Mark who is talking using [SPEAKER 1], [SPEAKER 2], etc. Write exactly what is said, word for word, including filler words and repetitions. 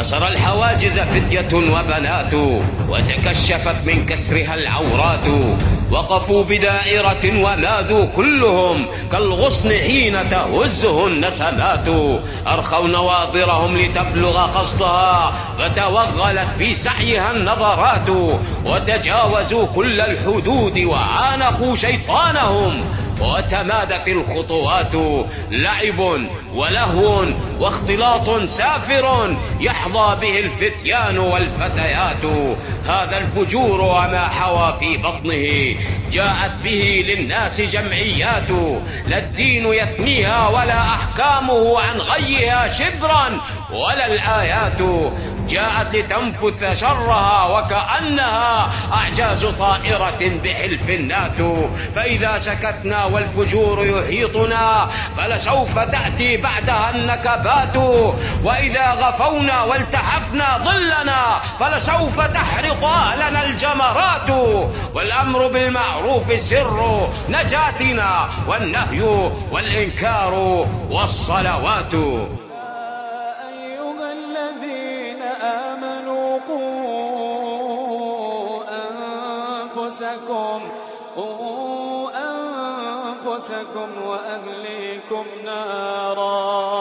[SPEAKER 1] كسر الحواجز فتية وبنات، وتكشفت من كسرها العورات، وقفوا بدائرة ونادوا كلهم كالغصن حين تهزه النسمات، أرخوا نواظرهم لتبلغ قصدها، فتوغلت في سعيها النظرات، وتجاوزوا كل الحدود وعانقوا شيطانهم، وتمادت الخطوات. لعب ولهو واختلاط سافر يحظى به الفتيان والفتيات، هذا الفجور وما حوى في بطنه جاءت به للناس جمعيات، لا الدين يثنيها ولا أحكامه عن غيها شبرا ولا الآيات، جاءت لتنفث شرها وكأنها أعجاز طائرة بحلف النات، فإذا سكتنا والفجور يحيطنا فلسوف تأتي بعدها النكبات، وإذا غفونا والتحفنا ظلنا فلسوف تحرق أهلنا الجمرات، والأمر بالمعروف سر نجاتنا، والنهي والإنكار والصلوات.
[SPEAKER 2] أيها الذين آمنوا قوا أنفسكم قوا أنفسكم وأهليكم نارا